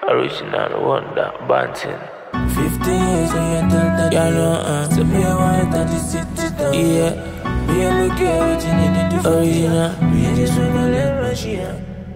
Original wonder, Banting. 15 years and you tell that Yeah, no, so me I want that the city down. yeah, Me I look at what you need to do for original. me. I just wanna let my shit.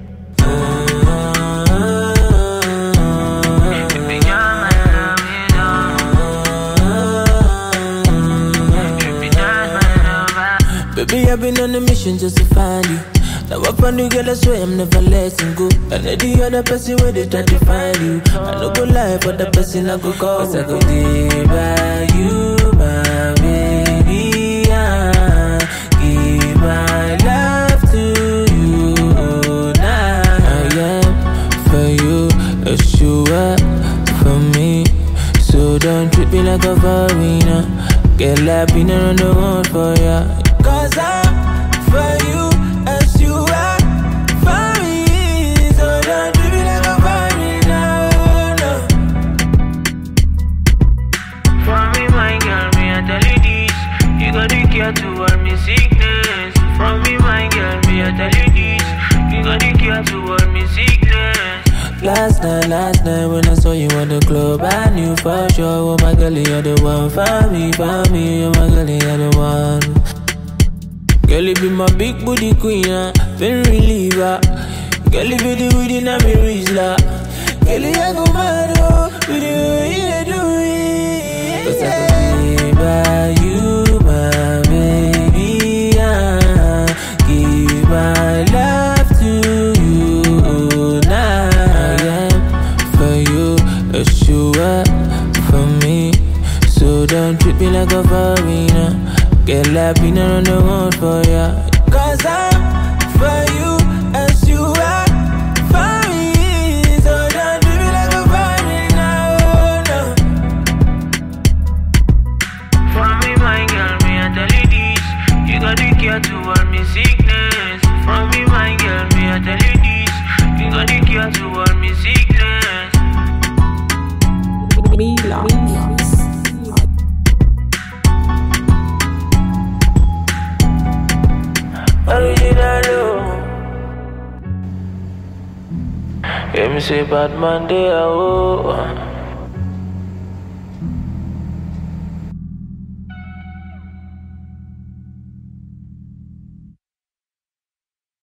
Baby, I've been on a mission just to find you. Now I found you, girl, I swear I'm never letting go. And the other person where they try to find you, I no go lie, but the person I go call. Cause I go day by you, my baby. I give my love to you now. I am for you, as you are for me. So don't treat me like a foreigner. Get like been around the world for ya. Cause I'm for you as you are for me. So don't treat me like a foreigner, no. For me, my girl, me I tell you this. You got the cure to all me sickness. From me, my girl, me I tell you this. You got the cure to all me sickness. Last night when I saw you at the club, I knew for sure, oh my girl, you're the one for me, oh my girl, you're the one. Girl, you be my big booty queen, very reliever. Girl, you be the weed in a me Rizla. Girl, you go mad, oh, with the way you do it. Cause I could be by you, my baby. I give my love to you now. I am for you, as you are for me. So don't treat me like a foreigner. Get like been around the world for ya. Cause I'm for you as you are for me. So don't treat me like a foreigner, no. For me, my girl, me I tell you this. You got the cure to all me sickness. For me, my girl, me I tell you this. You got the cure to all me sickness. Original, yeah, me say bad man, they are oh.